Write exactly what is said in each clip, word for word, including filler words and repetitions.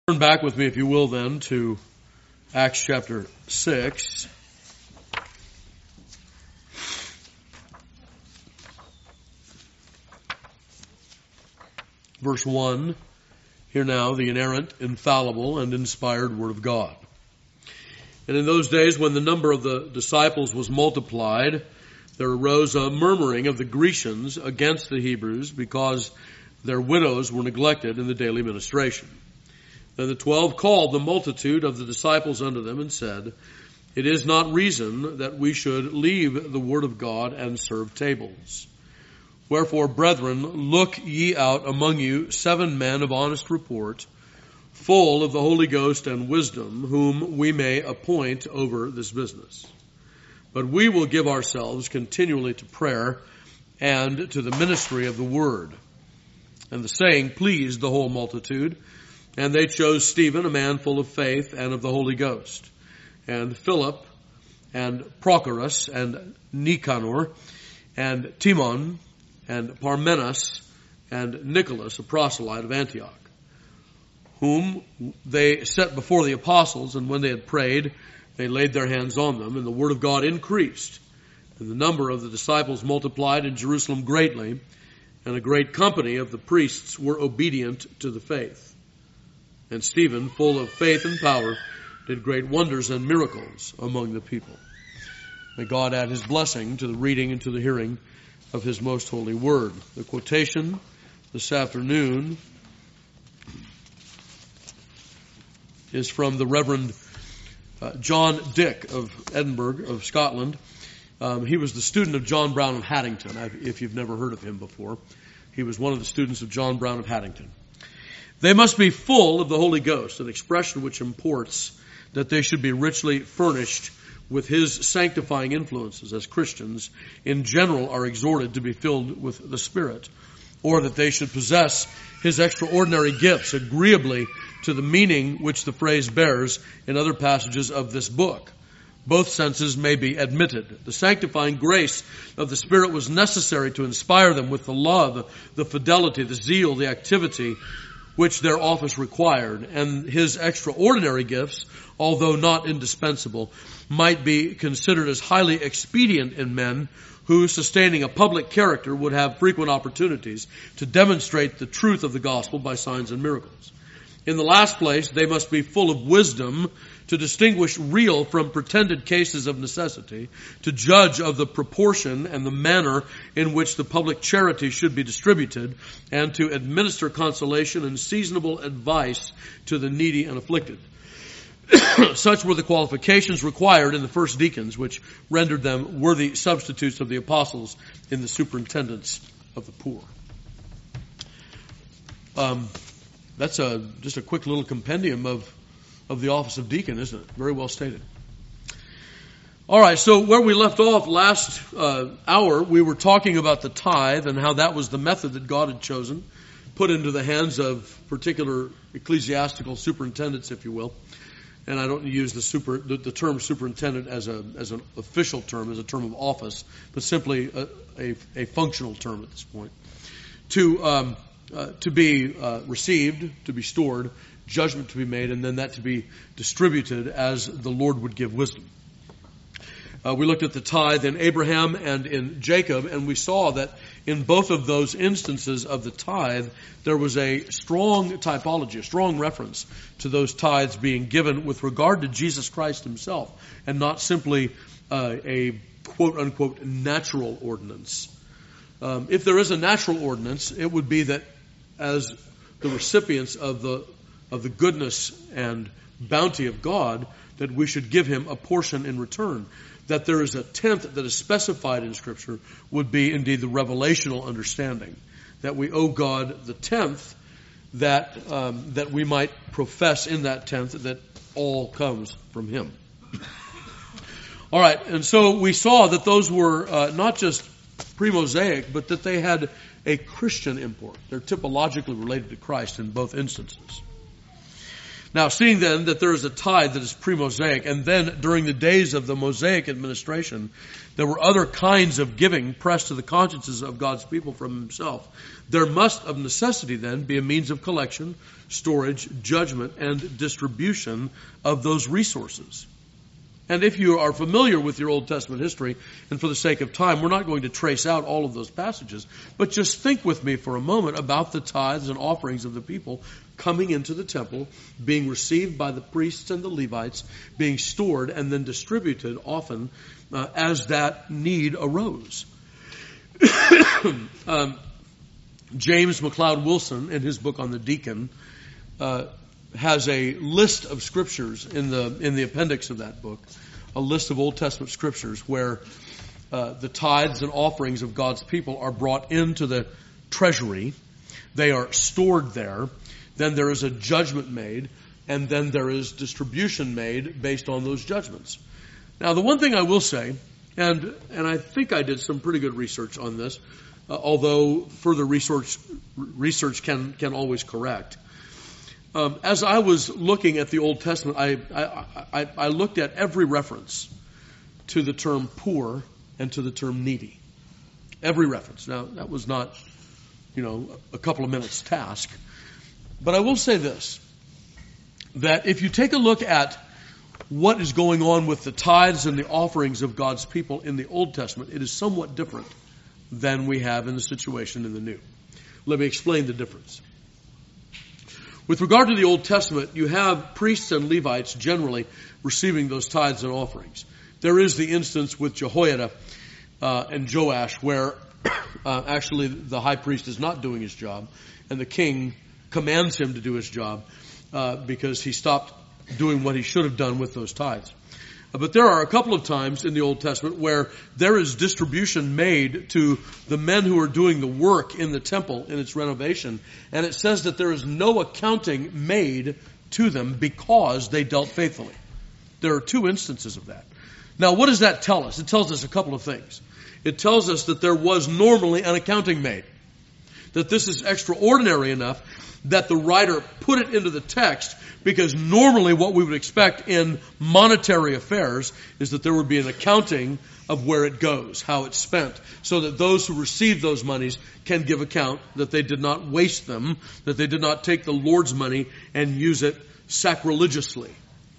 Turn back with me, if you will, then, to Acts chapter six. Verse one. Hear now the inerrant, infallible, and inspired Word of God. And in those days, when the number of the disciples was multiplied, there arose a murmuring of the Grecians against the Hebrews, because their widows were neglected in the daily ministration. Then the twelve called the multitude of the disciples unto them and said, It is not reason that we should leave the word of God and serve tables. Wherefore, brethren, look ye out among you seven men of honest report, full of the Holy Ghost and wisdom, whom we may appoint over this business. But we will give ourselves continually to prayer and to the ministry of the word. And the saying pleased the whole multitude. And they chose Stephen, a man full of faith and of the Holy Ghost, and Philip, and Prochorus, and Nicanor, and Timon, and Parmenas, and Nicholas, a proselyte of Antioch, whom they set before the apostles, and when they had prayed, they laid their hands on them, and the word of God increased, and the number of the disciples multiplied in Jerusalem greatly, and a great company of the priests were obedient to the faith. And Stephen, full of faith and power, did great wonders and miracles among the people. May God add his blessing to the reading and to the hearing of his most holy word. The quotation this afternoon is from the Reverend uh, John Dick of Edinburgh, of Scotland. Um, he was the student of John Brown of Haddington, if you've never heard of him before. He was one of the students of John Brown of Haddington. They must be full of the Holy Ghost, an expression which imports that they should be richly furnished with his sanctifying influences, as Christians in general are exhorted to be filled with the Spirit, or that they should possess his extraordinary gifts agreeably to the meaning which the phrase bears in other passages of this book. Both senses may be admitted. The sanctifying grace of the Spirit was necessary to inspire them with the love, the fidelity, the zeal, the activity which their office required, and his extraordinary gifts, although not indispensable, might be considered as highly expedient in men who, sustaining a public character, would have frequent opportunities to demonstrate the truth of the gospel by signs and miracles. In the last place, they must be full of wisdom to distinguish real from pretended cases of necessity, to judge of the proportion and the manner in which the public charity should be distributed, and to administer consolation and seasonable advice to the needy and afflicted. Such were the qualifications required in the first deacons, which rendered them worthy substitutes of the apostles in the superintendence of the poor. Um, that's a, just a quick little compendium of of the office of deacon, isn't it? Very well stated. All right, so where we left off last uh, hour, we were talking about the tithe and how that was the method that God had chosen, put into the hands of particular ecclesiastical superintendents, if you will. And I don't use the super the, the term superintendent as a as an official term, as a term of office, but simply a, a, a functional term at this point. To um, uh, to be uh, received, to be stored, judgment to be made, and then that to be distributed as the Lord would give wisdom. Uh, we looked at the tithe in Abraham and in Jacob, and we saw that in both of those instances of the tithe, there was a strong typology, a strong reference to those tithes being given with regard to Jesus Christ himself, and not simply uh, a quote-unquote natural ordinance. Um, if there is a natural ordinance, it would be that as the recipients of the of the goodness and bounty of God, that we should give him a portion in return. That there is a tenth that is specified in Scripture would be indeed the revelational understanding. That we owe God the tenth, that um, that we might profess in that tenth that all comes from him. All right, and so we saw that those were uh, not just pre-Mosaic, but that they had a Christian import. They're typologically related to Christ in both instances. Now, seeing then that there is a tithe that is pre-Mosaic, and then during the days of the Mosaic administration, there were other kinds of giving pressed to the consciences of God's people from himself, there must of necessity then be a means of collection, storage, judgment, and distribution of those resources. And if you are familiar with your Old Testament history, and for the sake of time, we're not going to trace out all of those passages, but just think with me for a moment about the tithes and offerings of the people coming into the temple, being received by the priests and the Levites, being stored and then distributed often uh, as that need arose. um, James McLeod Wilson, in his book on the deacon, uh, has a list of scriptures in the in the appendix of that book, a list of Old Testament scriptures where uh, the tithes and offerings of God's people are brought into the treasury. They are stored there. Then there is a judgment made, and then there is distribution made based on those judgments. Now, the one thing I will say, and and I think I did some pretty good research on this, uh, although further research research can can always correct. Um, as I was looking at the Old Testament, I, I, I, I looked at every reference to the term poor and to the term needy. Every reference. Now, that was not, you know, a couple of minutes task. But I will say this, that if you take a look at what is going on with the tithes and the offerings of God's people in the Old Testament, it is somewhat different than we have in the situation in the New. Let me explain the difference. With regard to the Old Testament, you have priests and Levites generally receiving those tithes and offerings. There is the instance with Jehoiada uh, and Joash where uh, actually the high priest is not doing his job, and the king commands him to do his job uh, because he stopped doing what he should have done with those tithes. But there are a couple of times in the Old Testament where there is distribution made to the men who are doing the work in the temple in its renovation. And it says that there is no accounting made to them because they dealt faithfully. There are two instances of that. Now, what does that tell us? It tells us a couple of things. It tells us that there was normally an accounting made. That this is extraordinary enough that the writer put it into the text, because normally what we would expect in monetary affairs is that there would be an accounting of where it goes, how it's spent, so that those who receive those monies can give account that they did not waste them, that they did not take the Lord's money and use it sacrilegiously.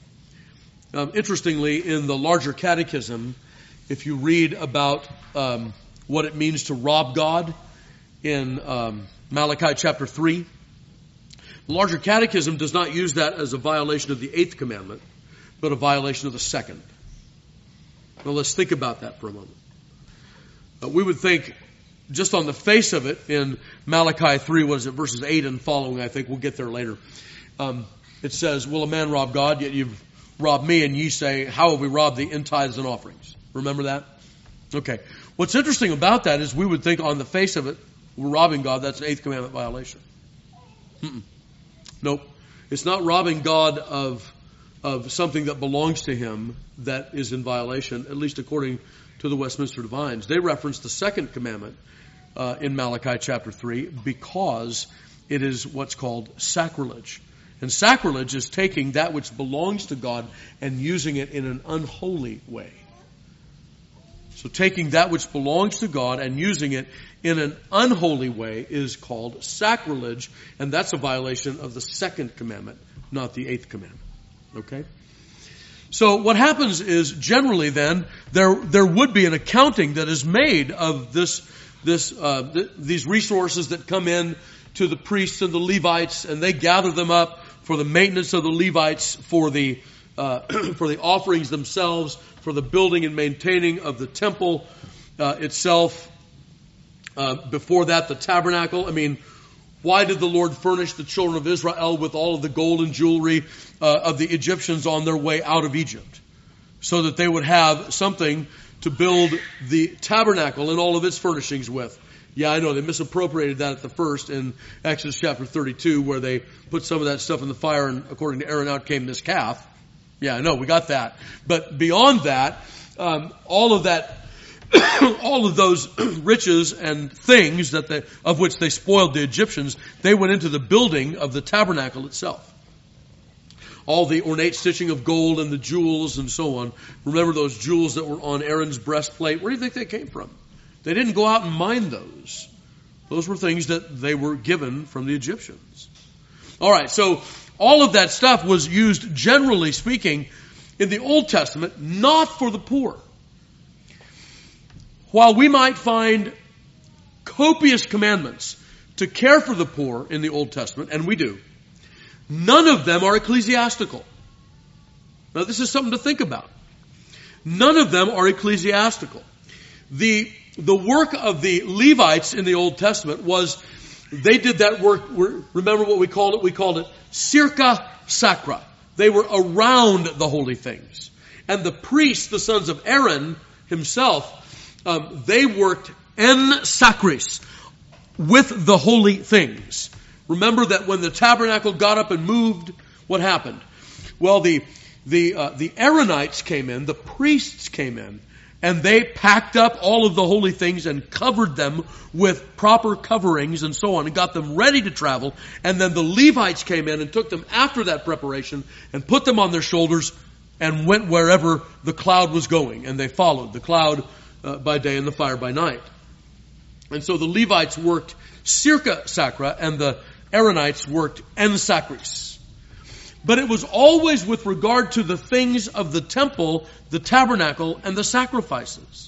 Um, interestingly, in the larger catechism, if you read about um, what it means to rob God in um, Malachi chapter three, the larger catechism does not use that as a violation of the eighth commandment, but a violation of the second. Now let's think about that for a moment. Uh, we would think, just on the face of it, in Malachi three, what is it, verses eight and following, I think we'll get there later. Um, it says, will a man rob God? Yet you've robbed me, and ye say, how have we robbed thee? In tithes and offerings. Remember that? Okay. What's interesting about that is we would think on the face of it, we're robbing God, that's an eighth commandment violation. Mm-mm. Nope. It's not robbing God of of something that belongs to him that is in violation, at least according to the Westminster Divines. They reference the second commandment uh, in Malachi chapter three because it is what's called sacrilege. And sacrilege is taking that which belongs to God and using it in an unholy way. So taking that which belongs to God and using it in an unholy way is called sacrilege, and that's a violation of the second commandment, not the eighth commandment. Okay? So what happens is generally then there there would be an accounting that is made of this this uh, th- these resources that come in to the priests and the Levites, and they gather them up for the maintenance of the Levites, for the uh, for the offerings themselves, for the building and maintaining of the temple uh, itself. Uh, before that, the tabernacle. I mean, why did the Lord furnish the children of Israel with all of the gold and jewelry uh, of the Egyptians on their way out of Egypt? So that they would have something to build the tabernacle and all of its furnishings with. Yeah, I know, they misappropriated that at the first in Exodus chapter thirty-two, where they put some of that stuff in the fire, and according to Aaron, out came this calf. Yeah, I know, we got that. But beyond that, um, all of that all of those riches and things that they, of which they spoiled the Egyptians, they went into the building of the tabernacle itself. all the ornate stitching of gold and the jewels and so on. Remember those jewels that were on Aaron's breastplate? Where do you think they came from? They didn't go out and mine those. Those were things that they were given from the Egyptians. All right, so all of that stuff was used, generally speaking, in the Old Testament, not for the poor. While we might find copious commandments to care for the poor in the Old Testament, and we do, none of them are ecclesiastical. Now, this is something to think about. None of them are ecclesiastical. The, the work of the Levites in the Old Testament was, they did that work, remember what we called it? We called it circa sacra. They were around the holy things. And the priests, the sons of Aaron himself, um, they worked en sacris, with the holy things. Remember that when the tabernacle got up and moved, what happened? Well, the the uh, the Aaronites came in, the priests came in, and they packed up all of the holy things and covered them with proper coverings and so on, and got them ready to travel. And then the Levites came in and took them after that preparation and put them on their shoulders and went wherever the cloud was going. And they followed the cloud uh, by day and the fire by night. And so the Levites worked circa sacra and the Aaronites worked en sacris. But it was always with regard to the things of the temple, the tabernacle, and the sacrifices.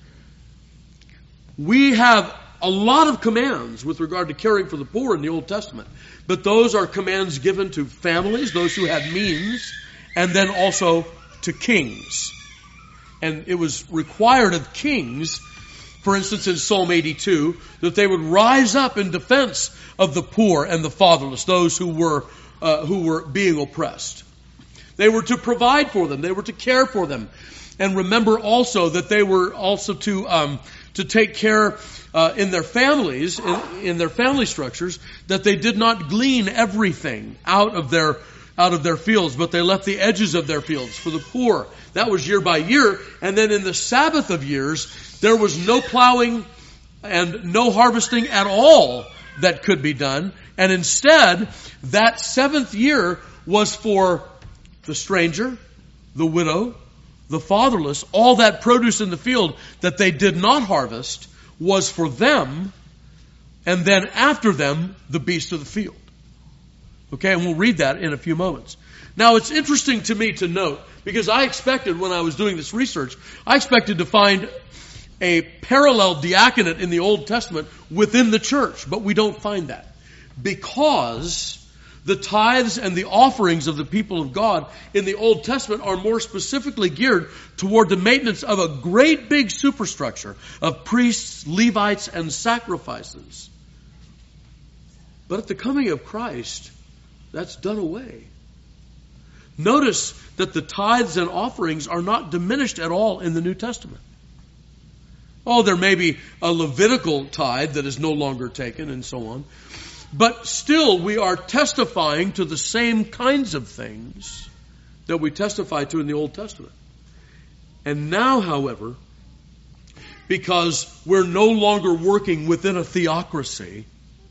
We have a lot of commands with regard to caring for the poor in the Old Testament. But those are commands given to families, those who had means, and then also to kings. And it was required of kings, for instance, in Psalm eighty-two, that they would rise up in defense of the poor and the fatherless, those who were uh, who were being oppressed. They were to provide for them. They were to care for them. And remember also that they were also to um, to take care uh, in their families, in, in their family structures, that they did not glean everything out of their out of their fields, but they left the edges of their fields for the poor. That was year by year. And then in the Sabbath of years, there was no plowing and no harvesting at all that could be done. And instead, that seventh year was for the stranger, the widow, the fatherless. All that produce in the field that they did not harvest was for them, and then after them, the beasts of the field. Okay, and we'll read that in a few moments. Now, it's interesting to me to note, because I expected when I was doing this research, I expected to find a parallel diaconate in the Old Testament within the church, but we don't find that. Because the tithes and the offerings of the people of God in the Old Testament are more specifically geared toward the maintenance of a great big superstructure of priests, Levites, and sacrifices. But at the coming of Christ, that's done away. Notice that the tithes and offerings are not diminished at all in the New Testament. Oh, there may be a Levitical tithe that is no longer taken and so on. But still, we are testifying to the same kinds of things that we testify to in the Old Testament. And now, however, because we're no longer working within a theocracy,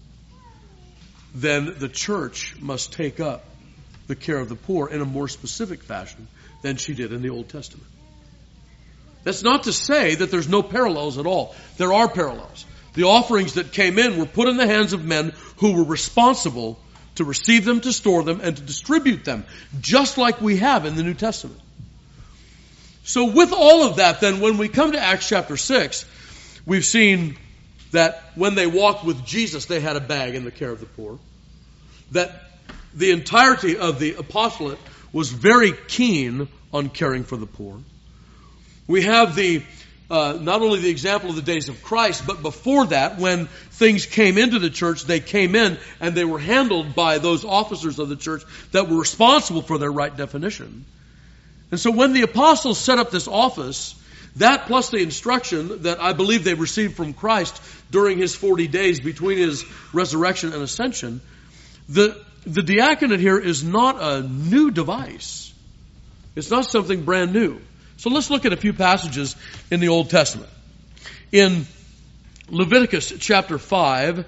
then the church must take up the care of the poor in a more specific fashion than she did in the Old Testament. That's not to say that there's no parallels at all. There are parallels. The offerings that came in were put in the hands of men who were responsible to receive them, to store them, and to distribute them, just like we have in the New Testament. So with all of that, then, when we come to Acts chapter six, we've seen that when they walked with Jesus, they had a bag in the care of the poor. That the entirety of the apostolate was very keen on caring for the poor. We have the uh, not only the example of the days of Christ, but before that, when things came into the church, they came in and they were handled by those officers of the church that were responsible for their right definition. And so when the apostles set up this office, that plus the instruction that I believe they received from Christ during his forty days between his resurrection and ascension, the, the diaconate here is not a new device. It's not something brand new. So let's look at a few passages in the Old Testament. In Leviticus chapter five,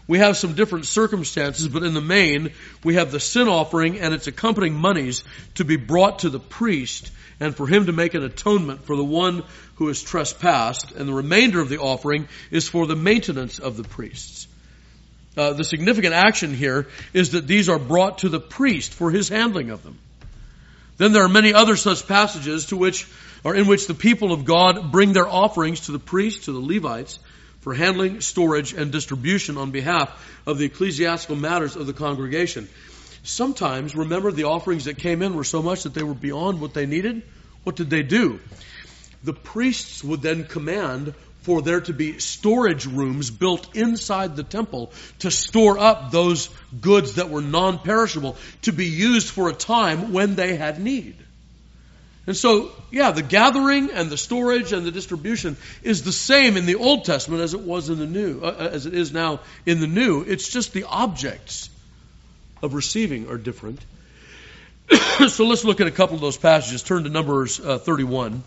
we have some different circumstances, but in the main, we have the sin offering and its accompanying monies to be brought to the priest and for him to make an atonement for the one who has trespassed, and the remainder of the offering is for the maintenance of the priests. Uh, the significant action here is that these are brought to the priest for his handling of them. Then there are many other such passages to which, or in which the people of God bring their offerings to the priests, to the Levites, for handling, storage, and distribution on behalf of the ecclesiastical matters of the congregation. Sometimes, remember, the offerings that came in were so much that they were beyond what they needed. What did they do? The priests would then command for there to be storage rooms built inside the temple to store up those goods that were non-perishable to be used for a time when they had need. And so, yeah, the gathering and the storage and the distribution is the same in the Old Testament as it was in the New, uh, as it is now in the New. It's just the objects of receiving are different. So let's look at a couple of those passages. Turn to Numbers uh, thirty-one.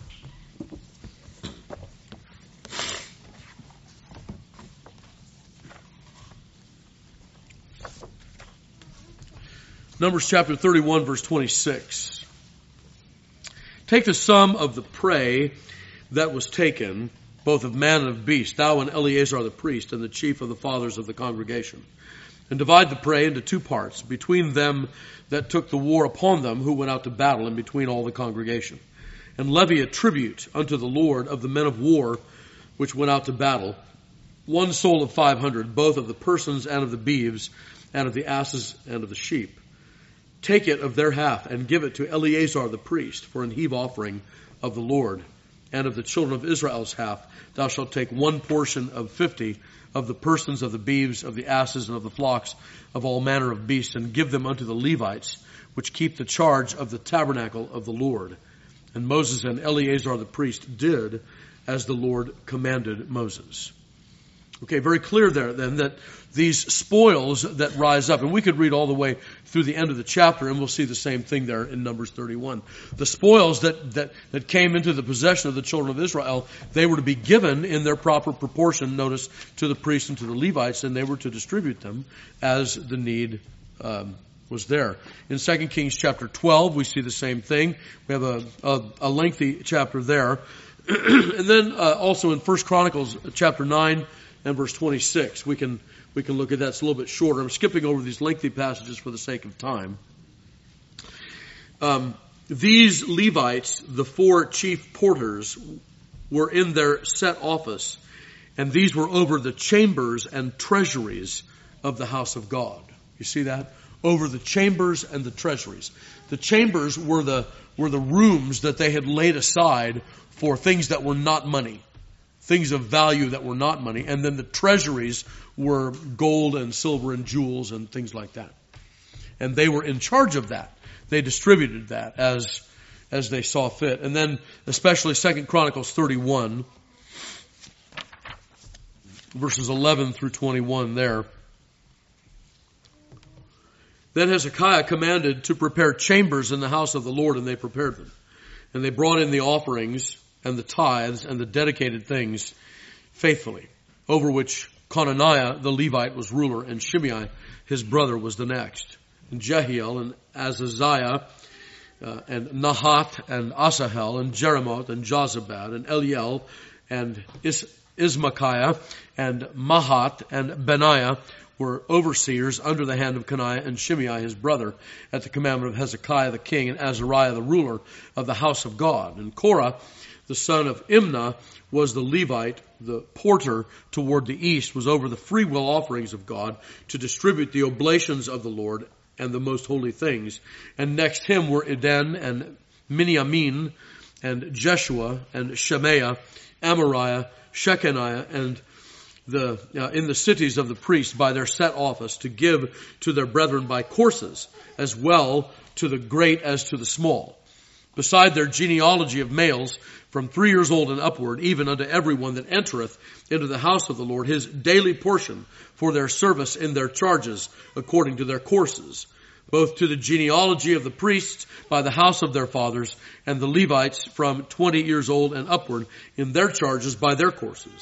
Numbers chapter thirty-one, verse twenty-six. Take the sum of the prey that was taken, both of man and of beast, thou and Eleazar the priest, and the chief of the fathers of the congregation. And divide the prey into two parts, between them that took the war upon them, who went out to battle, and between all the congregation. And levy a tribute unto the Lord of the men of war, which went out to battle, one soul of five hundred, both of the persons and of the beeves, and of the asses and of the sheep. Take it of their half, and give it to Eleazar the priest, for an heave offering of the Lord. And of the children of Israel's half, thou shalt take one portion of fifty, of the persons, of the beeves, of the asses, and of the flocks, of all manner of beasts, and give them unto the Levites, which keep the charge of the tabernacle of the Lord. And Moses and Eleazar the priest did as the Lord commanded Moses. Okay, very clear there then that these spoils that rise up, and we could read all the way through the end of the chapter and we'll see the same thing there in Numbers thirty-one. The spoils that, that, that came into the possession of the children of Israel, they were to be given in their proper proportion, notice, to the priests and to the Levites, and they were to distribute them as the need um, was there. In Second Kings chapter twelve, we see the same thing. We have a, a, a lengthy chapter there. And then uh, also in First Chronicles chapter nine, and verse twenty-six. We can we can look at that. It's a little bit shorter. I'm skipping over these lengthy passages for the sake of time. Um, these Levites, the four chief porters, were in their set office, and these were over the chambers and treasuries of the house of God. You see that? Over the chambers and the treasuries. The chambers were the were the rooms that they had laid aside for things that were not money. Things of value that were not money. And then the treasuries were gold and silver and jewels and things like that. And they were in charge of that. They distributed that as, as they saw fit. And then especially Second Chronicles thirty-one, verses eleven through twenty-one there. Then Hezekiah commanded to prepare chambers in the house of the Lord, and they prepared them. And they brought in the offerings and the tithes and the dedicated things faithfully, over which Conaniah the Levite was ruler, and Shimei his brother was the next. And Jehiel and Azaziah uh, and Nahath and Asahel and Jeremoth and Jozabad and Eliel and Is- Ismachiah and Mahath and Benaiah were overseers under the hand of Conaniah and Shimei his brother at the commandment of Hezekiah the king and Azariah the ruler of the house of God. And Korah the son of Imnah was the Levite, the porter toward the east, was over the freewill offerings of God to distribute the oblations of the Lord and the most holy things. And next him were Eden and Miniamin and Jeshua and Shemaiah, Amariah, Shechaniah, and the uh, in the cities of the priests by their set office to give to their brethren by courses, as well to the great as to the small. Beside their genealogy of males from three years old and upward, even unto everyone that entereth into the house of the Lord, his daily portion for their service in their charges, according to their courses, both to the genealogy of the priests by the house of their fathers, and the Levites from twenty years old and upward in their charges by their courses.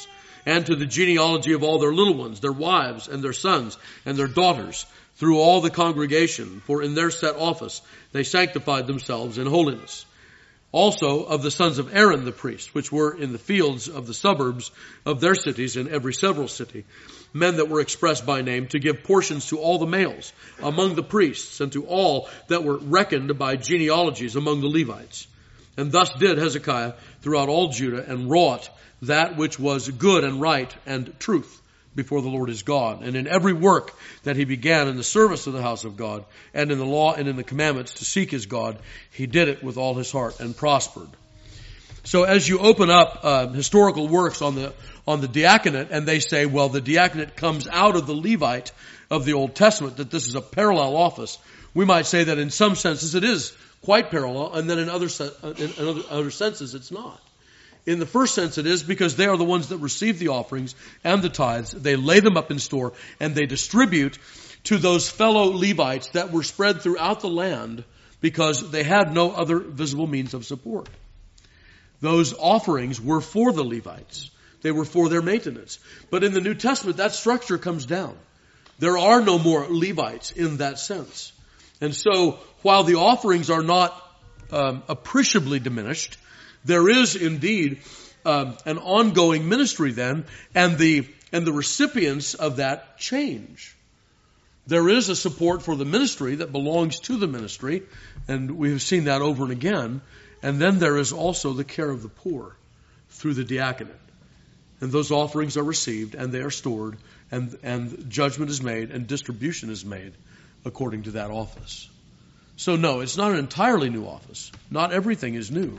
and to the genealogy of all their little ones, their wives and their sons and their daughters, through all the congregation, for in their set office they sanctified themselves in holiness. Also of the sons of Aaron the priest, which were in the fields of the suburbs of their cities in every several city, men that were expressed by name, to give portions to all the males among the priests, and to all that were reckoned by genealogies among the Levites. And thus did Hezekiah throughout all Judah, and wrought that which was good and right and truth before the Lord his God. And in every work that he began in the service of the house of God, and in the law and in the commandments to seek his God, he did it with all his heart and prospered. So as you open up uh, historical works on the on the diaconate, and they say, well, the diaconate comes out of the Levite of the Old Testament, that this is a parallel office, we might say that in some senses it is quite parallel, and then in other se- in other, other senses it's not. In the first sense it is, because they are the ones that receive the offerings and the tithes. They lay them up in store and they distribute to those fellow Levites that were spread throughout the land because they had no other visible means of support. Those offerings were for the Levites. They were for their maintenance. But in the New Testament, that structure comes down. There are no more Levites in that sense. And so while the offerings are not um, appreciably diminished, there is indeed um, an ongoing ministry then, and the and the recipients of that change. There is a support for the ministry that belongs to the ministry, and we have seen that over and again. And then there is also the care of the poor through the diaconate. And those offerings are received, and they are stored, and, and judgment is made, and distribution is made according to that office. So no, it's not an entirely new office. Not everything is new.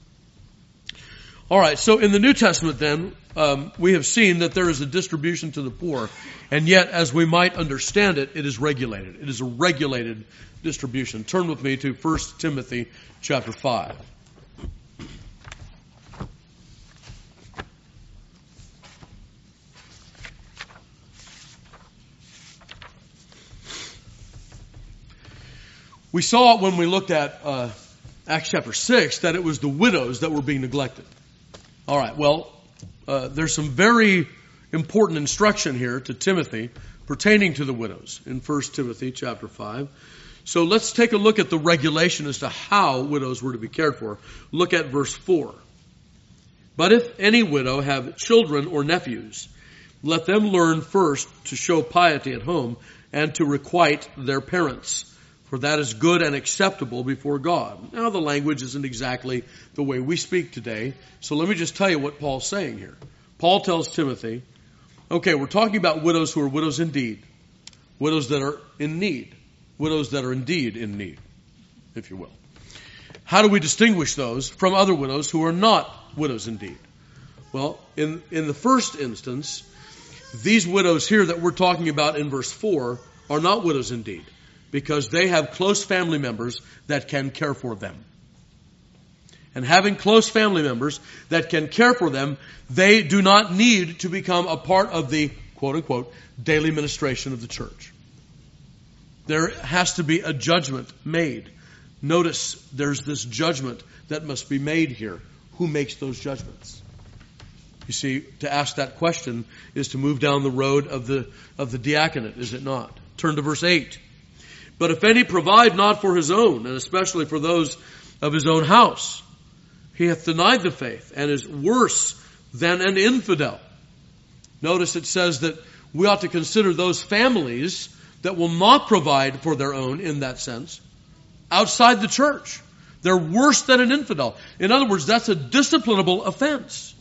All right, so in the New Testament then, um, we have seen that there is a distribution to the poor, and yet, as we might understand it, it is regulated. It is a regulated distribution. Turn with me to First Timothy chapter five. We saw when we looked at uh, Acts chapter six that it was the widows that were being neglected. All right, well, uh, there's some very important instruction here to Timothy pertaining to the widows in First Timothy chapter five. So let's take a look at the regulation as to how widows were to be cared for. Look at verse four. But if any widow have children or nephews, let them learn first to show piety at home and to requite their parents, for that is good and acceptable before God. Now, the language isn't exactly the way we speak today, so let me just tell you what Paul's saying here. Paul tells Timothy, okay, we're talking about widows who are widows indeed, widows that are in need, widows that are indeed in need, if you will. How do we distinguish those from other widows who are not widows indeed? Well, in, in the first instance, these widows here that we're talking about in verse four are not widows indeed, because they have close family members that can care for them. And having close family members that can care for them, they do not need to become a part of the, quote unquote, daily ministration of the church. There has to be a judgment made. Notice there's this judgment that must be made here. Who makes those judgments? You see, to ask that question is to move down the road of the, of the diaconate, is it not? Turn to verse eight. But if any provide not for his own, and especially for those of his own house, he hath denied the faith, and is worse than an infidel. Notice it says that we ought to consider those families that will not provide for their own in that sense, outside the church. They're worse than an infidel. In other words, that's a disciplinable offense.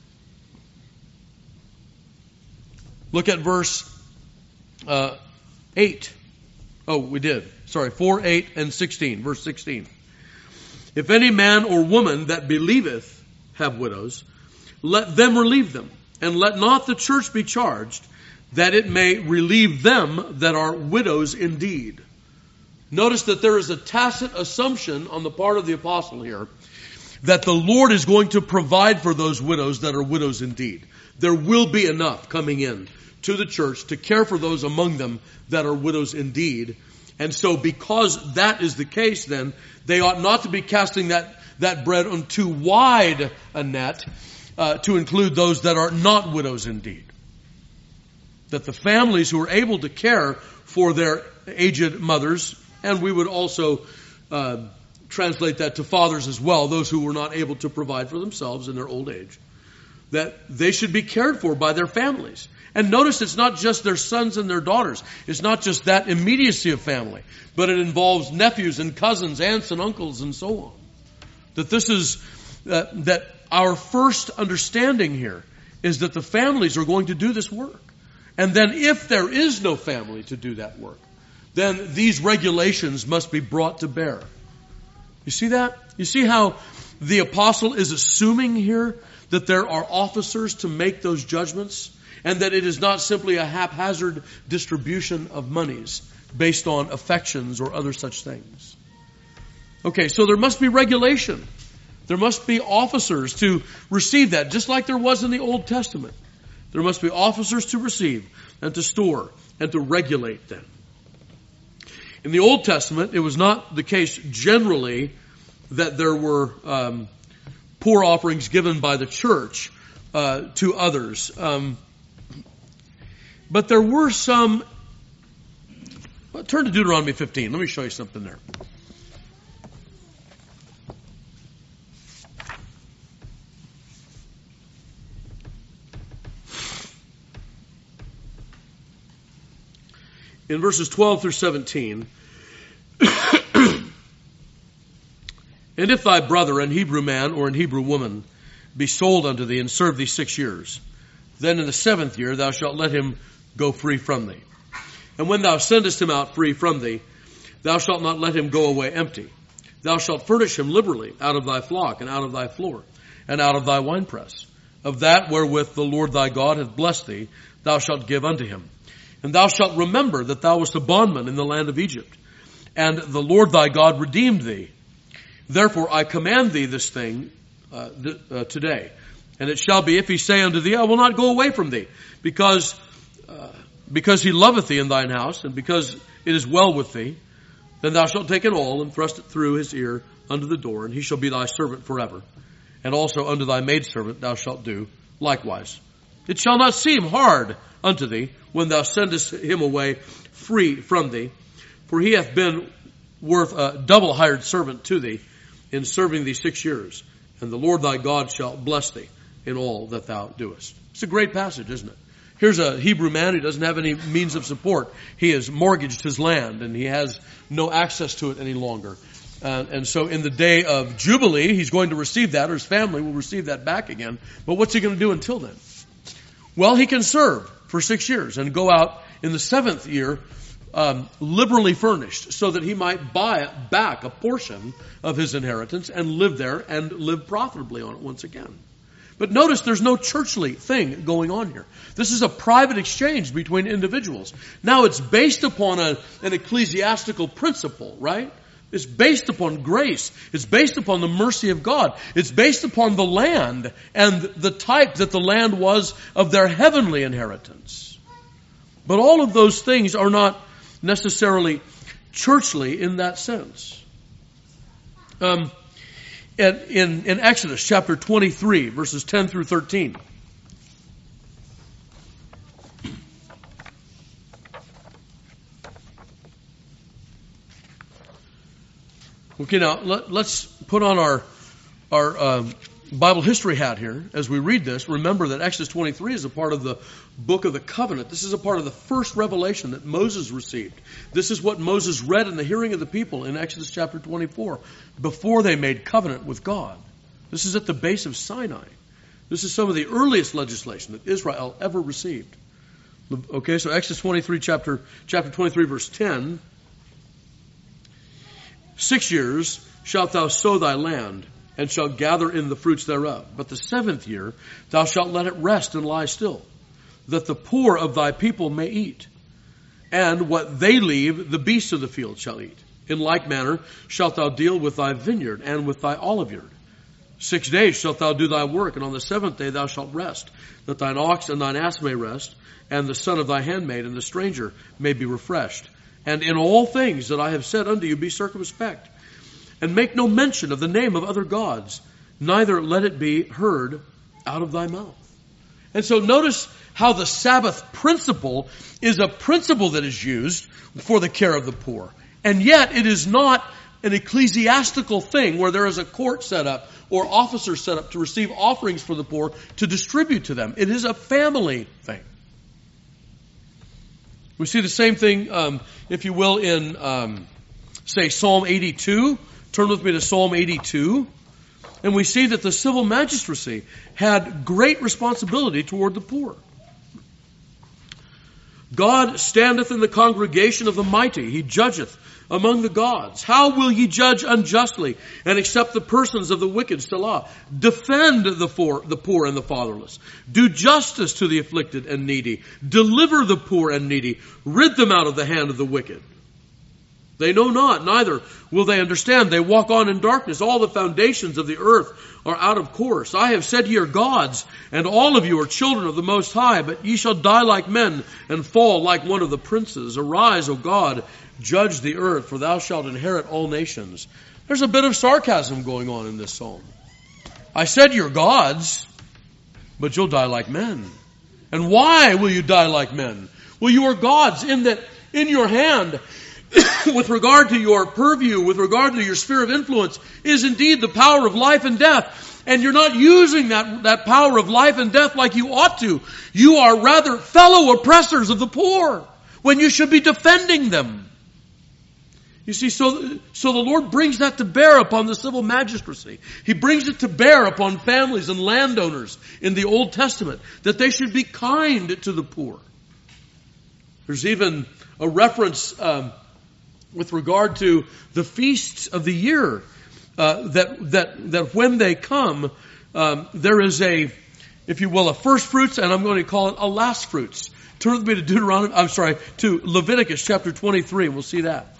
Look at verse uh, eight. Oh, we did. Sorry, four, eight, and sixteen. Verse sixteen. If any man or woman that believeth have widows, let them relieve them, and let not the church be charged, that it may relieve them that are widows indeed. Notice that there is a tacit assumption on the part of the apostle here that the Lord is going to provide for those widows that are widows indeed. There will be enough coming in to the church to care for those among them that are widows indeed. And so because that is the case, then they ought not to be casting that, that bread on too wide a net, uh, to include those that are not widows indeed. That the families who are able to care for their aged mothers, and we would also uh, translate that to fathers as well, those who were not able to provide for themselves in their old age, that they should be cared for by their families. And notice it's not just their sons and their daughters. It's not just that immediacy of family, but it involves nephews and cousins, aunts and uncles, and so on. That this is, uh, that our first understanding here is that the families are going to do this work. And then if there is no family to do that work, then these regulations must be brought to bear. You see that? You see how the apostle is assuming here that there are officers to make those judgments, and that it is not simply a haphazard distribution of monies based on affections or other such things. Okay, so there must be regulation. There must be officers to receive that, just like there was in the Old Testament. There must be officers to receive and to store and to regulate them. In the Old Testament, it was not the case generally that there were um, poor offerings given by the church uh, to others. Um, but there were some... Well, turn to Deuteronomy fifteen. Let me show you something there. In verses twelve through seventeen, and if thy brother, an Hebrew man or an Hebrew woman, be sold unto thee and serve thee six years, then in the seventh year thou shalt let him go free from thee. And when thou sendest him out free from thee, thou shalt not let him go away empty. Thou shalt furnish him liberally out of thy flock and out of thy floor and out of thy winepress. Of that wherewith the Lord thy God hath blessed thee, thou shalt give unto him. And thou shalt remember that thou wast a bondman in the land of Egypt, and the Lord thy God redeemed thee. Therefore I command thee this thing uh, th- uh, today. And it shall be, if he say unto thee, I will not go away from thee, because uh, because he loveth thee in thine house, and because it is well with thee, then thou shalt take it all and thrust it through his ear unto the door, and he shall be thy servant forever. And also unto thy maidservant thou shalt do likewise. It shall not seem hard unto thee when thou sendest him away free from thee, for he hath been worth a double hired servant to thee in serving thee six years, and the Lord thy God shall bless thee in all that thou doest. It's a great passage, isn't it? Here's a Hebrew man who doesn't have any means of support. He has mortgaged his land and he has no access to it any longer. Uh, and so in the day of Jubilee, he's going to receive that, or his family will receive that back again. But what's he going to do until then? Well, he can serve for six years and go out in the seventh year um, liberally furnished, so that he might buy back a portion of his inheritance and live there and live profitably on it once again. But notice there's no churchly thing going on here. This is a private exchange between individuals. Now it's based upon a, an ecclesiastical principle, right? It's based upon grace. It's based upon the mercy of God. It's based upon the land and the type that the land was of their heavenly inheritance. But all of those things are not necessarily churchly in that sense. Um, in, in, in Exodus chapter twenty-three, verses ten through thirteen. Okay, now let, let's put on our our um, Bible history hat here as we read this. Remember that Exodus twenty-three is a part of the book of the covenant. This is a part of the first revelation that Moses received. This is what Moses read in the hearing of the people in Exodus chapter twenty-four before they made covenant with God. This is at the base of Sinai. This is some of the earliest legislation that Israel ever received. Okay, so Exodus twenty-three, chapter chapter twenty-three, verse ten. Six years shalt thou sow thy land, and shalt gather in the fruits thereof. But the seventh year thou shalt let it rest and lie still, that the poor of thy people may eat. And what they leave, the beasts of the field shall eat. In like manner shalt thou deal with thy vineyard and with thy oliveyard. Six days shalt thou do thy work, and on the seventh day thou shalt rest, that thine ox and thine ass may rest, and the son of thy handmaid and the stranger may be refreshed. And in all things that I have said unto you be circumspect, and make no mention of the name of other gods, neither let it be heard out of thy mouth. And so notice how the Sabbath principle is a principle that is used for the care of the poor. And yet it is not an ecclesiastical thing where there is a court set up or officers set up to receive offerings for the poor to distribute to them. It is a family thing. We see the same thing, um, if you will, in, um, say, Psalm eighty-two. Turn with me to Psalm eighty-two. And we see that the civil magistracy had great responsibility toward the poor. God standeth in the congregation of the mighty. He judgeth among the gods. How will ye judge unjustly and accept the persons of the wicked? Selah. Defend the poor, the poor and the fatherless. Do justice to the afflicted and needy. Deliver the poor and needy. Rid them out of the hand of the wicked. They know not, neither will they understand. They walk on in darkness. All the foundations of the earth are out of course. I have said ye are gods, and all of you are children of the Most High, but ye shall die like men and fall like one of the princes. Arise, O God, judge the earth, for thou shalt inherit all nations. There's a bit of sarcasm going on in this psalm. I said you're gods, but you'll die like men. And why will you die like men? Well, you are gods in that in your hand, with regard to your purview, with regard to your sphere of influence, is indeed the power of life and death. And you're not using that, that power of life and death like you ought to. You are rather fellow oppressors of the poor, when you should be defending them. You see, so, so the Lord brings that to bear upon the civil magistracy. He brings it to bear upon families and landowners in the Old Testament, that they should be kind to the poor. There's even a reference um, with regard to the feasts of the year, uh, that that that when they come, um, there is a, if you will, a first fruits, and I'm going to call it a last fruits. Turn with me to Deuteronomy. I'm sorry, to Leviticus chapter twenty-three. We'll see that.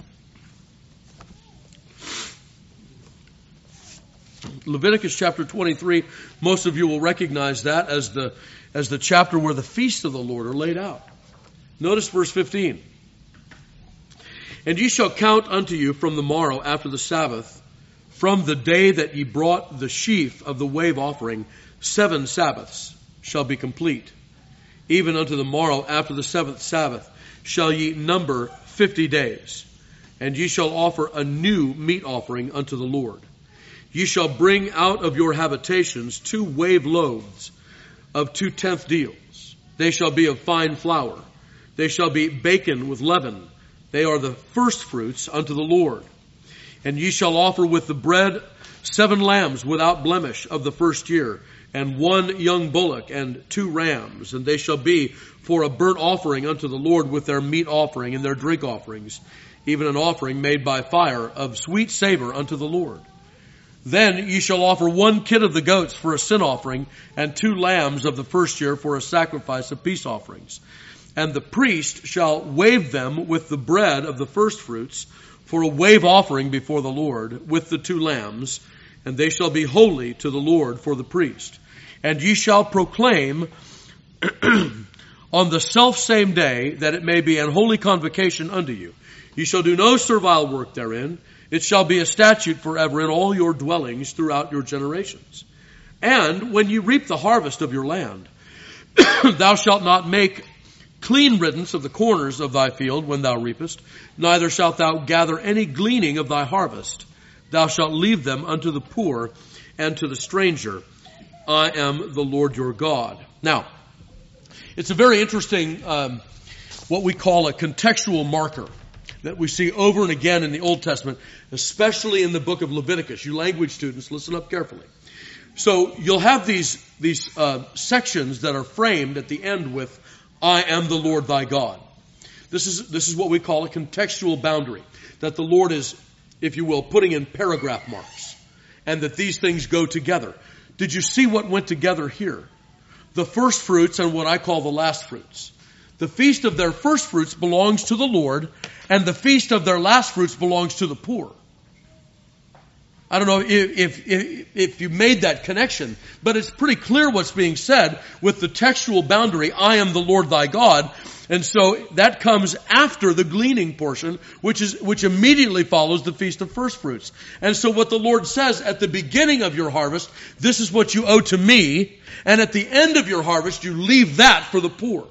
Leviticus chapter twenty-three. Most of you will recognize that as the as the chapter where the feasts of the Lord are laid out. Notice verse fifteen. And ye shall count unto you from the morrow after the Sabbath, from the day that ye brought the sheaf of the wave offering, seven Sabbaths shall be complete. Even unto the morrow after the seventh Sabbath shall ye number fifty days. And ye shall offer a new meat offering unto the Lord. Ye shall bring out of your habitations two wave loaves of two tenth deals. They shall be of fine flour. They shall be baken with leaven. They are the first fruits unto the Lord. And ye shall offer with the bread seven lambs without blemish of the first year, and one young bullock and two rams. And they shall be for a burnt offering unto the Lord with their meat offering and their drink offerings, even an offering made by fire of sweet savor unto the Lord. Then ye shall offer one kid of the goats for a sin offering, and two lambs of the first year for a sacrifice of peace offerings. And the priest shall wave them with the bread of the first fruits for a wave offering before the Lord with the two lambs, and they shall be holy to the Lord for the priest. And ye shall proclaim on the selfsame day that it may be an holy convocation unto you. Ye shall do no servile work therein. It shall be a statute forever in all your dwellings throughout your generations. And when ye reap the harvest of your land, thou shalt not make clean riddance of the corners of thy field when thou reapest, neither shalt thou gather any gleaning of thy harvest. Thou shalt leave them unto the poor and to the stranger. I am the Lord your God. Now, it's a very interesting, um, what we call a contextual marker that we see over and again in the Old Testament, especially in the book of Leviticus. You language students, listen up carefully. So you'll have these, these uh, sections that are framed at the end with, I am the Lord thy God. This is, this is what we call a contextual boundary, that the Lord is, if you will, putting in paragraph marks, and that these things go together. Did you see what went together here? The first fruits and what I call the last fruits. The feast of their first fruits belongs to the Lord, and the feast of their last fruits belongs to the poor. I don't know if, if, if you made that connection, but it's pretty clear what's being said with the textual boundary, I am the Lord thy God, And so that comes after the gleaning portion, which is, which immediately follows the Feast of First Fruits. And so what the Lord says at the beginning of your harvest, this is what you owe to me. And at the end of your harvest, you leave that for the poor.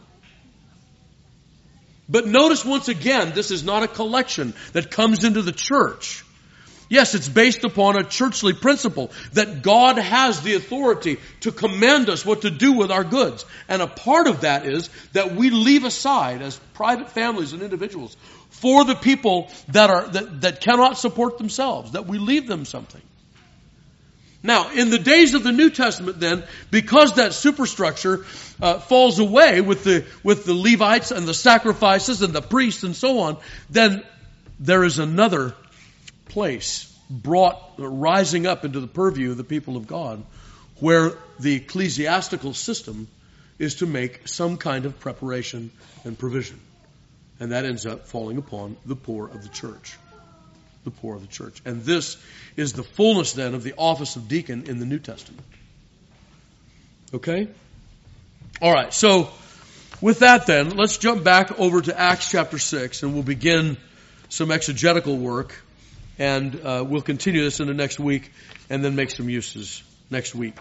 But notice once again, this is not a collection that comes into the church. Yes, it's based upon a churchly principle that God has the authority to command us what to do with our goods. And a part of that is that we leave aside as private families and individuals for the people that are that, that cannot support themselves, that we leave them something. Now, in the days of the New Testament then, because that superstructure uh, falls away with the with the Levites and the sacrifices and the priests and so on, then there is another place brought rising up into the purview of the people of God, where the ecclesiastical system is to make some kind of preparation and provision. And that ends up falling upon the poor of the church. The poor of the church. And this is the fullness then of the office of deacon in the New Testament. Okay? All right, so with that then, let's jump back over to Acts chapter six, and we'll begin some exegetical work. And uh, we'll continue this into next week and then make some uses next week.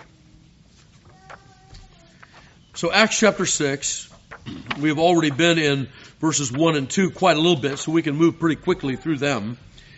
So Acts chapter six, we have already been in verses one and two quite a little bit, so we can move pretty quickly through them.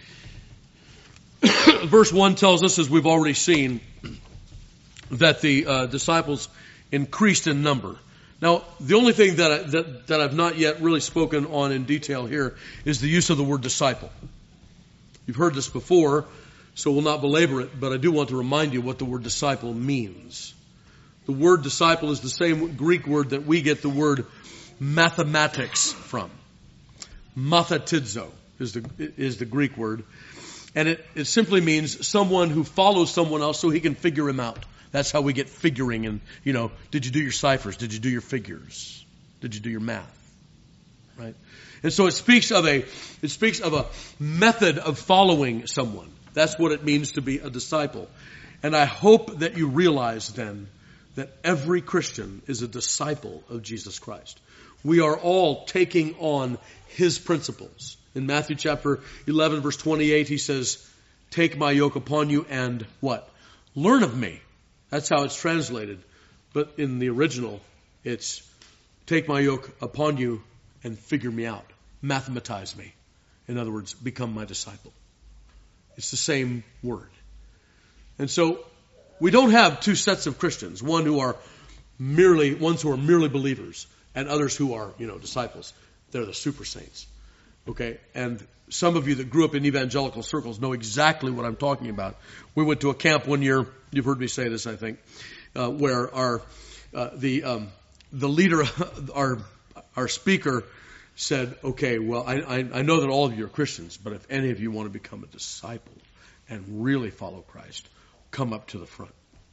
Verse one tells us, as we've already seen, that the uh, disciples increased in number. Now, the only thing that, I, that, that I've not yet really spoken on in detail here is the use of the word disciple. You've heard this before, so we'll not belabor it, but I do want to remind you what the word disciple means. The word disciple is the same Greek word that we get the word mathematics from. Mathetizo is the, is the Greek word. And it, it simply means someone who follows someone else so he can figure him out. That's how we get figuring. And, you know, did you do your ciphers? Did you do your figures? Did you do your math? Right? And so it speaks of a, it speaks of a method of following someone. That's what it means to be a disciple. And I hope that you realize then that every Christian is a disciple of Jesus Christ. We are all taking on His principles. In Matthew chapter eleven verse twenty-eight, He says, take my yoke upon you and what? Learn of me. That's how it's translated. But in the original, it's take my yoke upon you and figure me out. Mathematize me. In other words, become my disciple. It's the same word. And so we don't have two sets of Christians. One who are merely, ones who are merely believers and others who are, you know, disciples. They're the super saints. Okay? And some of you that grew up in evangelical circles know exactly what I'm talking about. We went to a camp one year, you've heard me say this, I think, uh, where our, uh, the, um, the leader, our, our speaker said, okay, well, I, I, I know that all of you are Christians, but if any of you want to become a disciple and really follow Christ, come up to the front.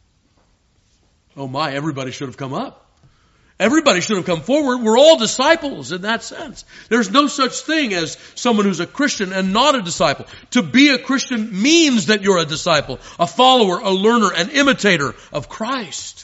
Oh my, everybody should have come up. Everybody should have come forward. We're all disciples in that sense. There's no such thing as someone who's a Christian and not a disciple. To be a Christian means that you're a disciple, a follower, a learner, an imitator of Christ.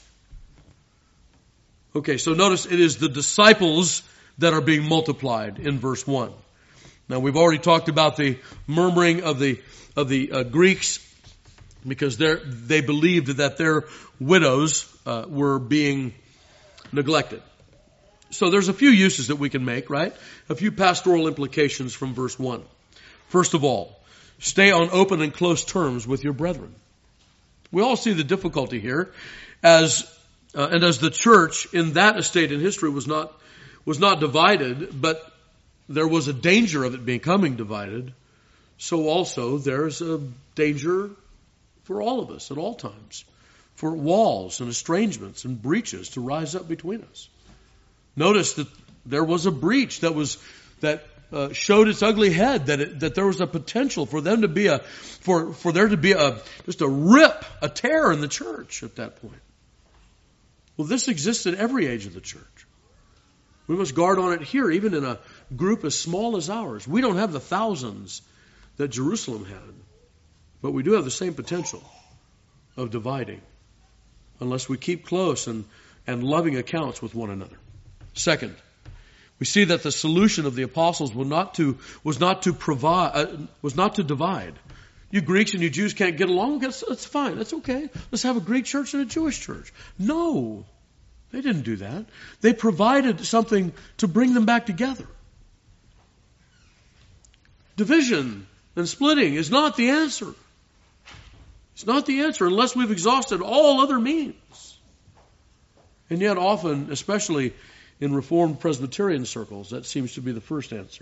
Okay, so notice it is the disciples that are being multiplied in verse one. Now we've already talked about the murmuring of the of the uh, Greeks, because they they believed that their widows uh, were being neglected. So there's a few uses that we can make, right? A few pastoral implications from verse one. First of all, stay on open and close terms with your brethren. We all see the difficulty here, as uh, and as the church in that estate in history was not was not divided, but there was a danger of it becoming divided. So also there's a danger for all of us at all times, for walls and estrangements and breaches to rise up between us. Notice that there was a breach that was that uh, showed its ugly head, that it, that there was a potential for them to be a for for there to be a just a rip, a tear in the church at that point. Well, this exists in every age of the church. We must guard on it here, even in a group as small as ours. We don't have the thousands that Jerusalem had, but we do have the same potential of dividing unless we keep close and, and loving accounts with one another. Second, We see that the solution of the apostles was not to was not to provide uh, was not to divide. You Greeks and you Jews can't get along. That's, that's fine. That's okay. Let's have a Greek church and a Jewish church. No, they didn't do that. They provided something to bring them back together. Division and splitting is not the answer. It's not the answer unless we've exhausted all other means. And yet often, especially in Reformed Presbyterian circles, that seems to be the first answer.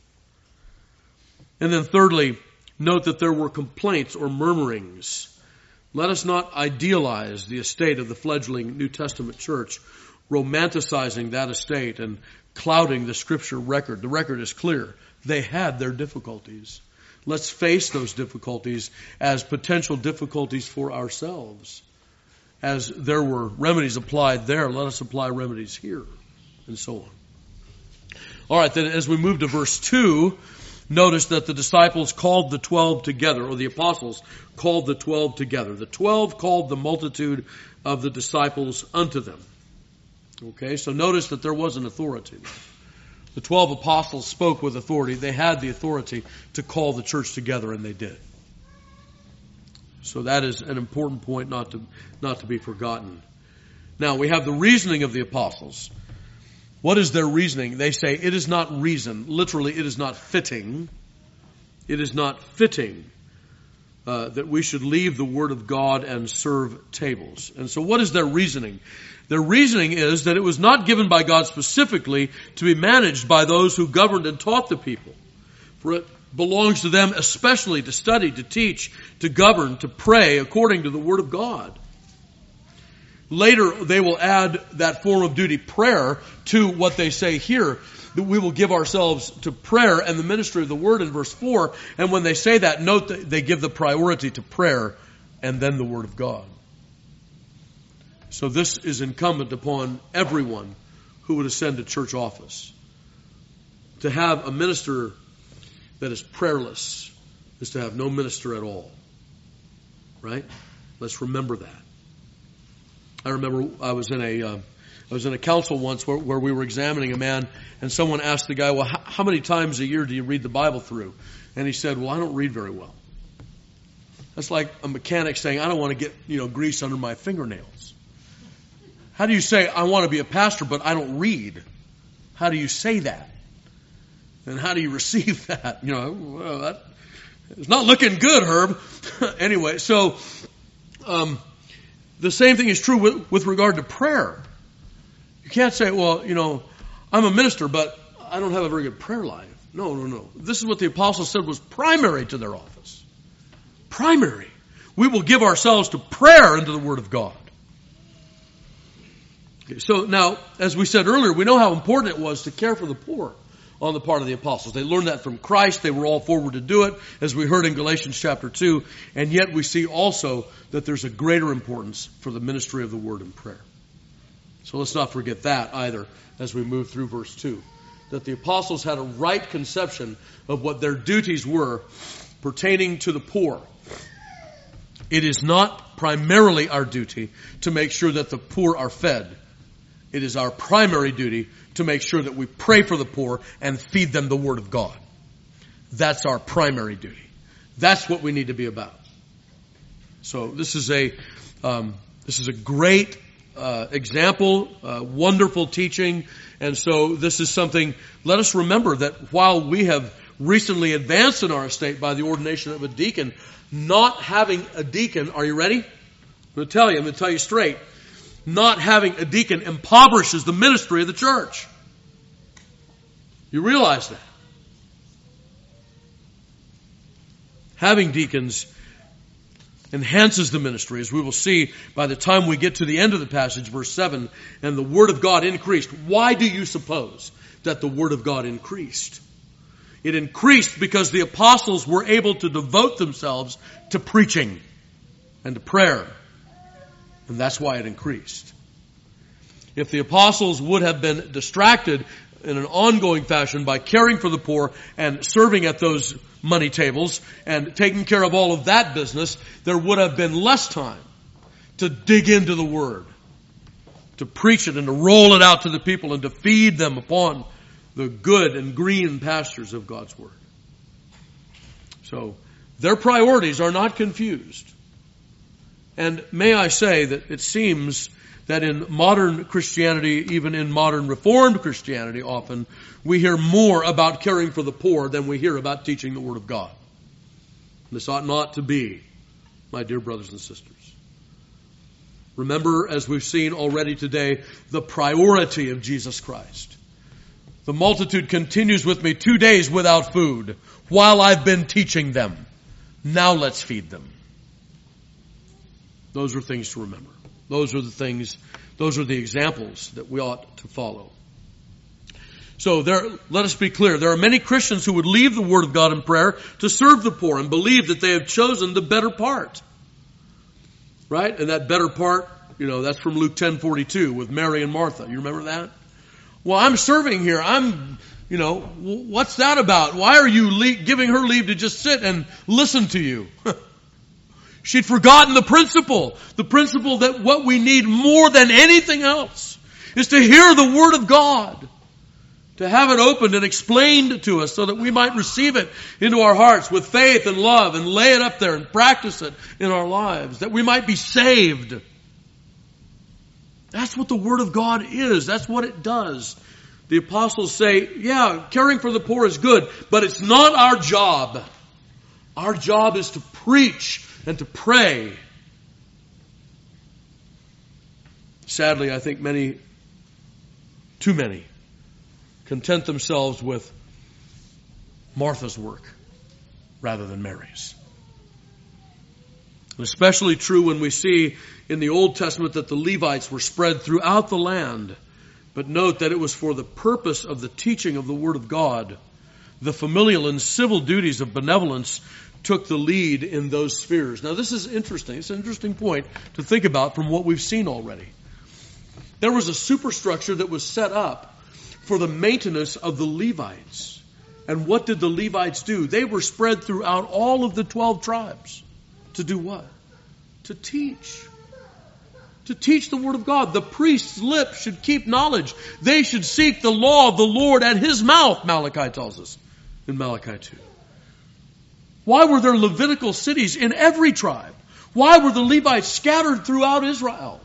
And then thirdly, note that there were complaints or murmurings. Let us not idealize the estate of the fledgling New Testament church, romanticizing that estate and clouding the Scripture record. The record is clear. They had their difficulties. Let's face those difficulties as potential difficulties for ourselves. As there were remedies applied there, let us apply remedies here, and so on. All right, then as we move to verse two, notice that the disciples called the twelve together, or the apostles called the twelve together. The twelve called the multitude of the disciples unto them. Okay, so notice that there was an authority. The twelve apostles spoke with authority. They had the authority to call the church together, and they did. So that is an important point not to, not to be forgotten. Now, we have the reasoning of the apostles. What is their reasoning? They say, it is not reason. Literally, it is not fitting. It is not fitting uh, that we should leave the Word of God and serve tables. And so what is their reasoning? Their reasoning is that it was not given by God specifically to be managed by those who governed and taught the people. For it belongs to them especially to study, to teach, to govern, to pray according to the Word of God. Later, they will add that form of duty, prayer, to what they say here, that we will give ourselves to prayer and the ministry of the Word in verse four. And when they say that, note that they give the priority to prayer and then the Word of God. So this is incumbent upon everyone who would ascend to church office. To have a minister that is prayerless is to have no minister at all. Right? Let's remember that. I remember I was in a uh, I was in a council once where, where we were examining a man, and someone asked the guy, well, how, how many times a year do you read the Bible through? And he said, well, I don't read very well. That's like a mechanic saying, I don't want to get, you know, grease under my fingernails. How do you say, I want to be a pastor, but I don't read? How do you say that? And how do you receive that? You know, well, that it's not looking good, Herb. Anyway, so um, the same thing is true with, with regard to prayer. You can't say, well, you know, I'm a minister, but I don't have a very good prayer life. No, no, no. This is what the apostles said was primary to their office. Primary. We will give ourselves to prayer and to the Word of God. Okay, so now, as we said earlier, we know how important it was to care for the poor on the part of the apostles. They learned that from Christ. They were all forward to do it, as we heard in Galatians chapter two. And yet we see also that there's a greater importance for the ministry of the Word and prayer. So let's not forget that either as we move through verse two. That the apostles had a right conception of what their duties were pertaining to the poor. It is not primarily our duty to make sure that the poor are fed. It is our primary duty to make sure that we pray for the poor and feed them the Word of God. That's our primary duty. That's what we need to be about. So this is a um, this is a great uh, example, uh, wonderful teaching, and so this is something. Let us remember that while we have recently advanced in our estate by the ordination of a deacon, not having a deacon, are you ready? I'm going to tell you. I'm going to tell you straight. Not having a deacon impoverishes the ministry of the church. You realize that. Having deacons enhances the ministry, as we will see by the time we get to the end of the passage, verse seven, and the Word of God increased. Why do you suppose that the Word of God increased? It increased because the apostles were able to devote themselves to preaching and to prayer. And that's why it increased. If the apostles would have been distracted in an ongoing fashion by caring for the poor and serving at those money tables and taking care of all of that business, there would have been less time to dig into the Word, to preach it and to roll it out to the people and to feed them upon the good and green pastures of God's Word. So, their priorities are not confused. And may I say that it seems that in modern Christianity, even in modern Reformed Christianity often, we hear more about caring for the poor than we hear about teaching the Word of God. This ought not to be, my dear brothers and sisters. Remember, as we've seen already today, the priority of Jesus Christ. The multitude continues with me two days without food while I've been teaching them. Now let's feed them. Those are things to remember. Those are the things, those are the examples that we ought to follow. So there, let us be clear. There are many Christians who would leave the Word of God in prayer to serve the poor and believe that they have chosen the better part. Right? And that better part, you know, that's from Luke ten forty-two with Mary and Martha. You remember that? Well, I'm serving here. I'm, you know, what's that about? Why are you le- giving her leave to just sit and listen to you? She'd forgotten the principle. The principle that what we need more than anything else is to hear the Word of God. To have it opened and explained to us so that we might receive it into our hearts with faith and love and lay it up there and practice it in our lives. That we might be saved. That's what the Word of God is. That's what it does. The apostles say, yeah, caring for the poor is good, but it's not our job. Our job is to preach and to pray. Sadly, I think many, too many, content themselves with Martha's work rather than Mary's. And especially true when we see in the Old Testament that the Levites were spread throughout the land. But note that it was for the purpose of the teaching of the Word of God. The familial and civil duties of benevolence took the lead in those spheres. Now this is interesting. It's an interesting point to think about from what we've seen already. There was a superstructure that was set up for the maintenance of the Levites. And what did the Levites do? They were spread throughout all of the twelve tribes. To do what? To teach. To teach the Word of God. The priest's lips should keep knowledge. They should seek the law of the Lord at His mouth, Malachi tells us in Malachi two. Why were there Levitical cities in every tribe? Why were the Levites scattered throughout Israel?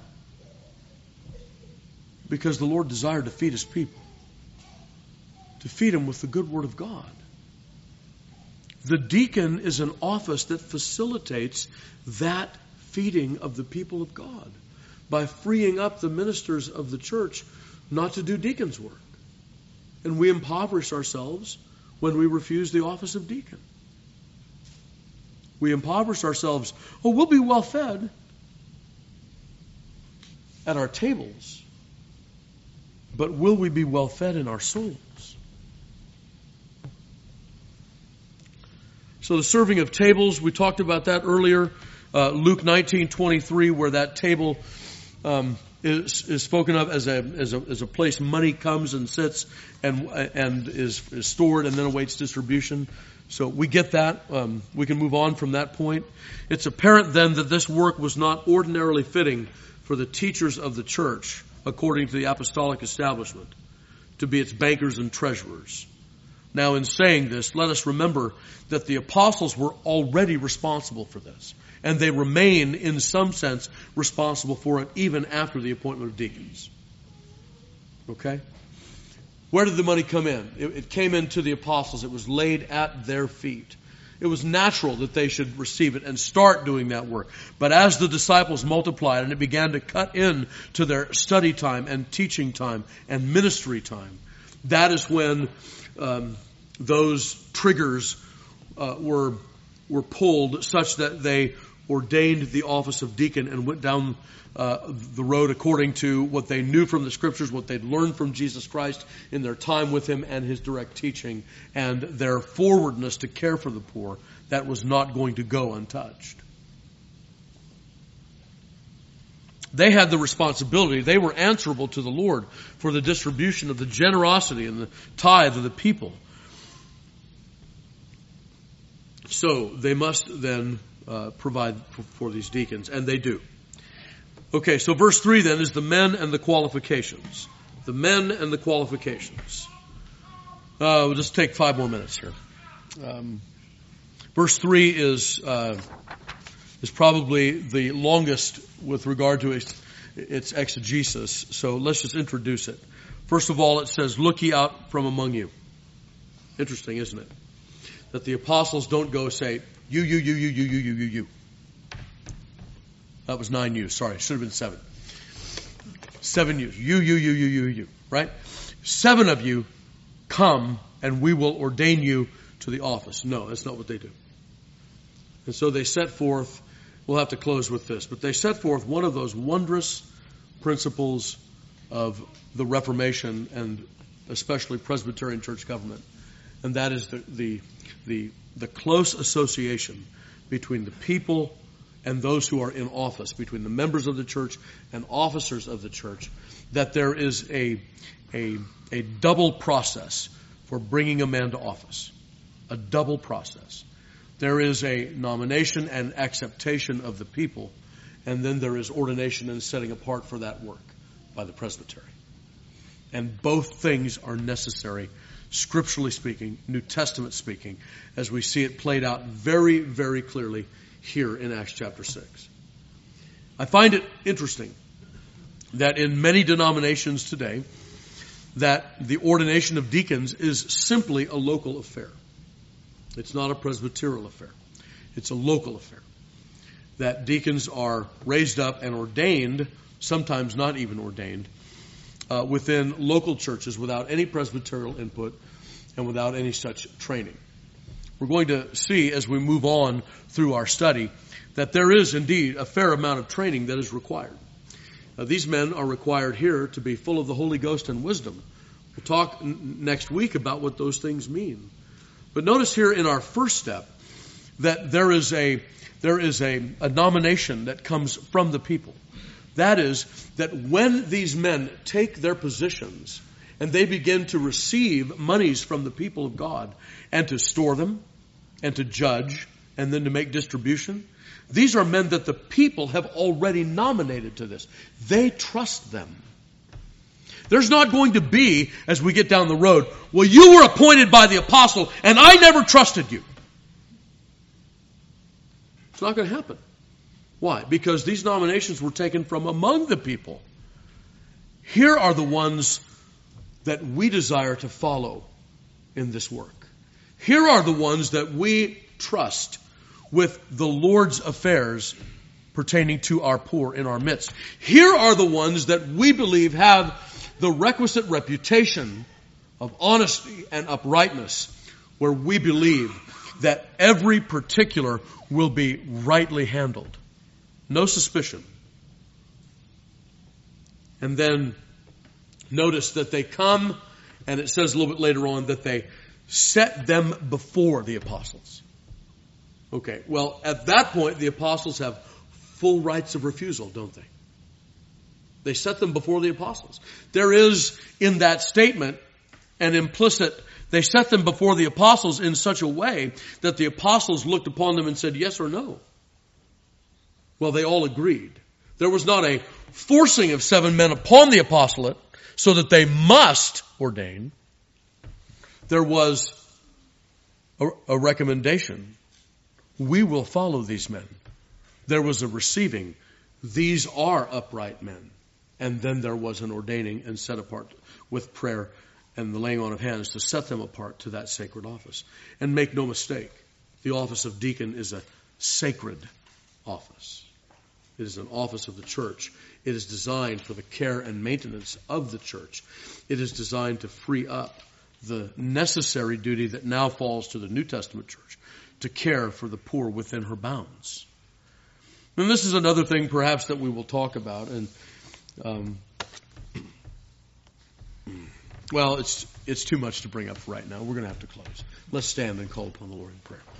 Because the Lord desired to feed His people. To feed them with the good Word of God. The deacon is an office that facilitates that feeding of the people of God by freeing up the ministers of the church not to do deacon's work. And we impoverish ourselves when we refuse the office of deacon. We impoverish ourselves. Oh, we'll be well fed at our tables, but will we be well fed in our souls? So the serving of tables, we talked about that earlier. Uh, Luke nineteen twenty-three, where that table um, is, is spoken of as a, as a as a place money comes and sits and and is, is stored and then awaits distribution. So we get that. Um, we can move on from that point. It's apparent then that this work was not ordinarily fitting for the teachers of the church, according to the apostolic establishment, to be its bankers and treasurers. Now, in saying this, let us remember that the apostles were already responsible for this. And they remain, in some sense, responsible for it even after the appointment of deacons. Okay? Where did the money come in? It, it came into the apostles. It was laid at their feet. It was natural that they should receive it and start doing that work. But as the disciples multiplied and it began to cut in to their study time and teaching time and ministry time, that is when Um, those triggers uh, were were pulled such that they ordained the office of deacon and went down uh, the road according to what they knew from the Scriptures, what they'd learned from Jesus Christ in their time with Him and His direct teaching, and their forwardness to care for the poor. That was not going to go untouched. They had the responsibility. They were answerable to the Lord for the distribution of the generosity and the tithe of the people. So they must then uh, provide for, for these deacons, and they do. Okay, so verse three then is the men and the qualifications. The men and the qualifications. Uh, we'll just take five more minutes here. Um, verse three is uh, is probably the longest with regard to its, its exegesis. So let's just introduce it. First of all, it says, "Look ye out from among you." Interesting, isn't it? That the apostles don't go say, "You, you, you, you, you, you, you, you, you." That was nine U's. Sorry, it should have been seven. Seven U's. You, you, you, you, you, you. Right? Seven of you come and we will ordain you to the office. No, that's not what they do. And so they set forth, we'll have to close with this, but they set forth one of those wondrous principles of the Reformation and especially Presbyterian church government. And that is the, the, the, the close association between the people and those who are in office, between the members of the church and officers of the church, that there is a, a, a double process for bringing a man to office. A double process. There is a nomination and acceptation of the people, and then there is ordination and setting apart for that work by the presbytery. And both things are necessary, scripturally speaking, New Testament speaking, as we see it played out very, very clearly here in Acts chapter six. I find it interesting that in many denominations today, that the ordination of deacons is simply a local affair. It's not a presbyterial affair. It's a local affair. That deacons are raised up and ordained, sometimes not even ordained, uh, within local churches without any presbyterial input and without any such training. We're going to see as we move on through our study that there is indeed a fair amount of training that is required. Uh, these men are required here to be full of the Holy Ghost and wisdom. We'll talk n- next week about what those things mean. But notice here in our first step that there is a there is a, a nomination that comes from the people. That is, that when these men take their positions and they begin to receive monies from the people of God and to store them and to judge and then to make distribution, these are men that the people have already nominated to this. They trust them. There's not going to be, as we get down the road, well, you were appointed by the apostle and I never trusted you. It's not going to happen. Why? Because these nominations were taken from among the people. Here are the ones that we desire to follow in this work. Here are the ones that we trust with the Lord's affairs pertaining to our poor in our midst. Here are the ones that we believe have the requisite reputation of honesty and uprightness, where we believe that every particular will be rightly handled. No suspicion. And then notice that they come, and it says a little bit later on that they set them before the apostles. Okay, well, at that point, the apostles have full rights of refusal, don't they? They set them before the apostles. There is, in that statement, an implicit, they set them before the apostles in such a way that the apostles looked upon them and said yes or no. Well, they all agreed. There was not a forcing of seven men upon the apostolate so that they must ordain. There was a, a recommendation. We will follow these men. There was a receiving. These are upright men. And then there was an ordaining and set apart with prayer and the laying on of hands to set them apart to that sacred office. And make no mistake, the office of deacon is a sacred office. It is an office of the church. It is designed for the care and maintenance of the church. It is designed to free up the necessary duty that now falls to the New Testament church to care for the poor within her bounds. And this is another thing perhaps that we will talk about. And um, well, it's it's too much to bring up right now. We're going to have to close. Let's stand and call upon the Lord in prayer.